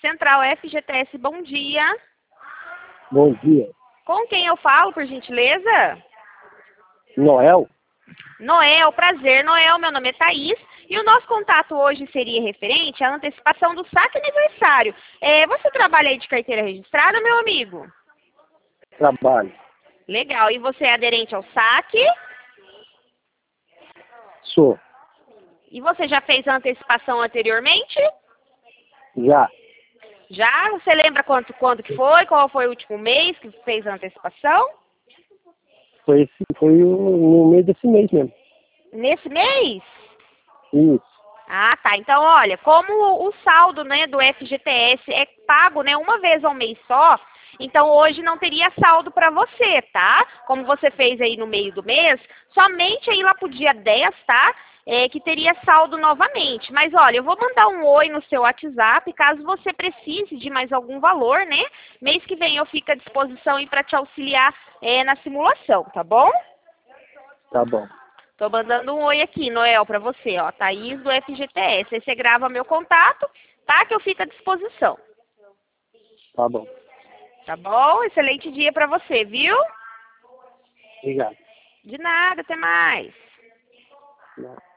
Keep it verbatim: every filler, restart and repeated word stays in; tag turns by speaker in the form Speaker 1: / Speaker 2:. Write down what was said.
Speaker 1: Central F G T S, bom dia.
Speaker 2: Bom dia.
Speaker 1: Com quem eu falo, por gentileza?
Speaker 2: Noel?
Speaker 1: Noel, prazer, Noel, meu nome é Thaís. E o nosso contato hoje seria referente à antecipação do saque aniversário. É, você trabalha aí de carteira registrada, meu amigo?
Speaker 2: Trabalho.
Speaker 1: Legal, e você é aderente ao saque?
Speaker 2: Sou.
Speaker 1: E você já fez a antecipação anteriormente?
Speaker 2: Já.
Speaker 1: Já? Você lembra quanto, quando que foi? Qual foi o último mês que fez a antecipação?
Speaker 2: Foi, esse, foi o- no meio desse mês mesmo.
Speaker 1: Nesse mês?
Speaker 2: Isso.
Speaker 1: Ah, tá. Então, olha, como o saldo, né, do F G T S é pago, né, uma vez ao mês só, então hoje não teria saldo para você, tá? Como você fez aí no meio do mês, somente aí lá pro dia dez, tá? É, que teria saldo novamente. Mas olha, eu vou mandar um oi no seu WhatsApp, caso você precise de mais algum valor, né? Mês que vem eu fico à disposição aí para te auxiliar é, na simulação, tá bom?
Speaker 2: Tá bom.
Speaker 1: Tô mandando um oi aqui, Noel, pra você, ó. Thaís do F G T S. Aí você grava meu contato, tá? Que eu fico à disposição.
Speaker 2: Tá bom.
Speaker 1: Tá bom? Excelente dia pra você, viu?
Speaker 2: Obrigado.
Speaker 1: De nada, até mais.
Speaker 2: Não.